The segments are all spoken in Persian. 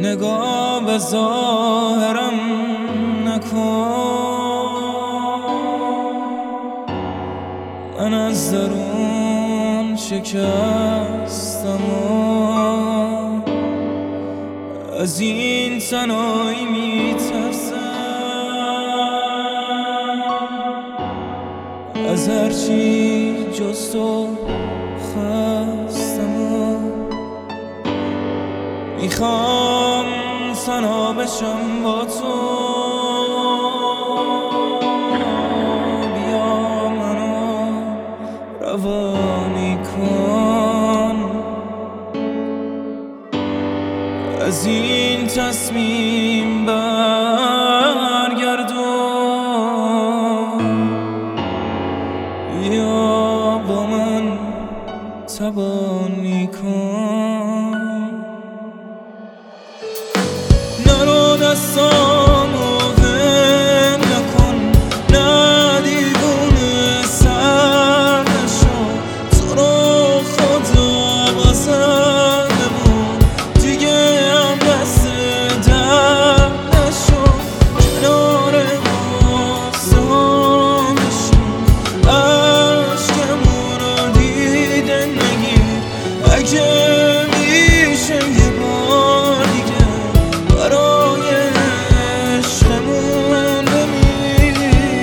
نگاه به ظاهرم نکن، من از درون شکستم و از این تنهایی میترسم، از هرچی جز تو خستم و میخوام تنها بشم با تو. بیا منو روانی کن از این تصمیم برگردون، بیا با من تبانی کن. نرو دستامو ول نکن، نه دیوونه سر نشو، تو رو خدا بزن بمون، دیگه هم دست در نشو، کنار غصه ها بشین، عشقمون رو دیده نگیر، اگه میشه یه بار دیگه برای عشقمون بمیر.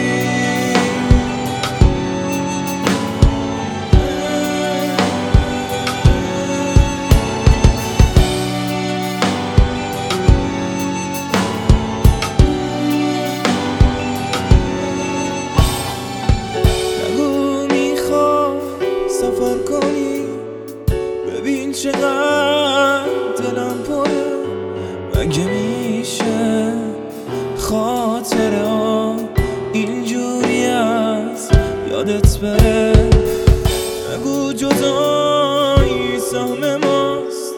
نگو میخوای سفر کنی، ببین چقدر دلم پره، مگه میشه خاطره ها اینجوری از یادت بره. نگو جدایی سهم ماست،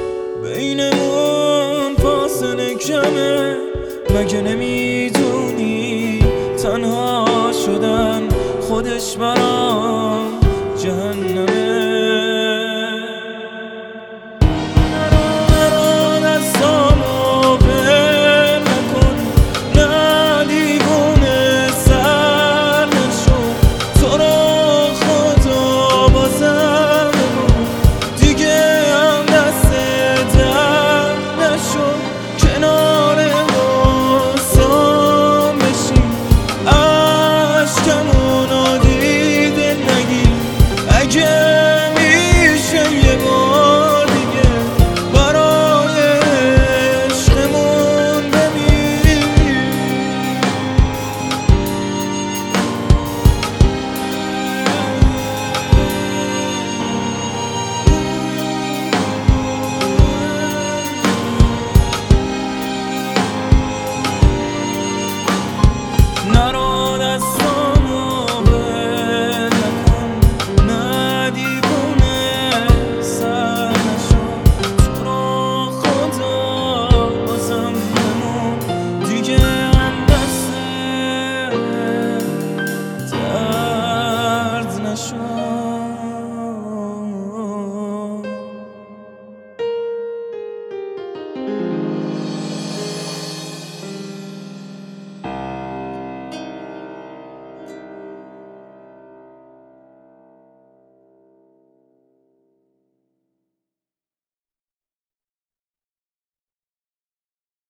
بینمون فاصله کمه، مگه نمیدونی تنها شدن خودش برام جهنمه.